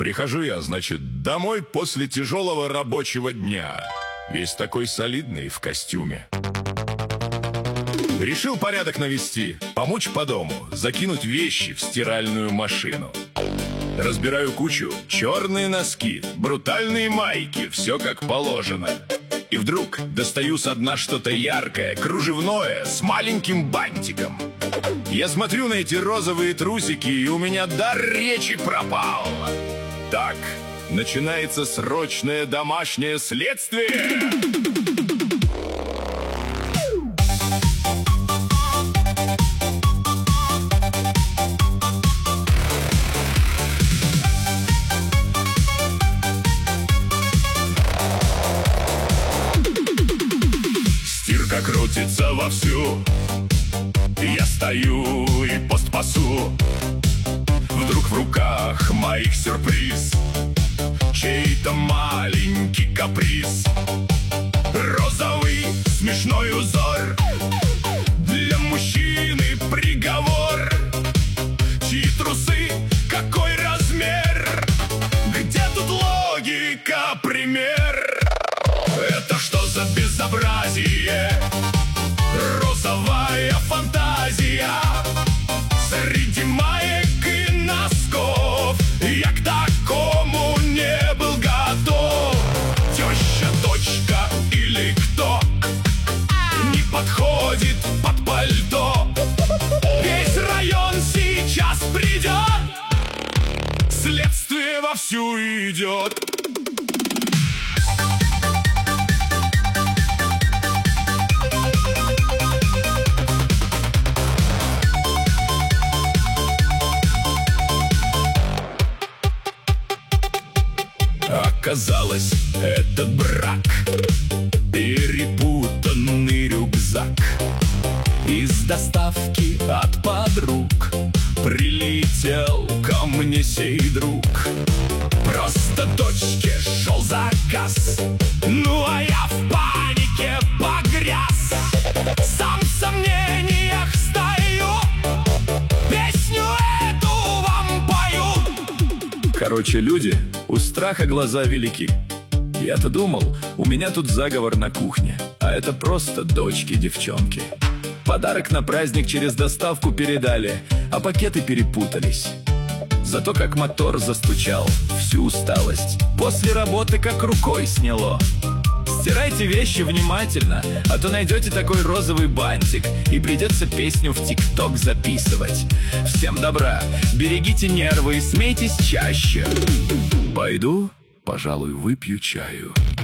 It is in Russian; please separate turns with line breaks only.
Прихожу я, значит, домой после тяжелого рабочего дня. Весь такой солидный в костюме. Решил порядок навести, помочь по дому, закинуть вещи в стиральную машину. Разбираю кучу, черные носки, брутальные майки, все как положено. И вдруг достаю со дна что-то яркое, кружевное, с маленьким бантиком. Я смотрю на эти розовые трусики, и у меня дар речи пропал. Так, начинается срочное домашнее следствие. Стирка крутится вовсю. Я стою и пост пасу. Вдруг в руках моих сюрприз, чей-то маленький каприз. Розовый смешной узор, для мужчины приговор. Чьи трусы, какой размер, где тут логика, пример? Это что за безобразие? Розовая фантазия среди маек и носков. Я к такому не был готов. Теща, дочка или кто не подходит под пальто. Весь район сейчас придет, следствие вовсю идет. Оказалось, этот брак — перепутанный рюкзак. Из доставки от подруг прилетел ко мне сей друг. Просто дочке шел заказ, ну а я в панике погряз. Сам в сомнениях стою, песню эту вам пою. Короче, люди, у страха глаза велики. Я-то думал, у меня тут заговор на кухне, а это просто дочки-девчонки. Подарок на праздник через доставку передали, а пакеты перепутались. Зато как мотор застучал, всю усталость после работы как рукой сняло. Стирайте вещи внимательно, а то найдете такой розовый бантик, и придется песню в ТикТок записывать. Всем добра, берегите нервы и смейтесь чаще. Пойду, пожалуй, выпью чаю.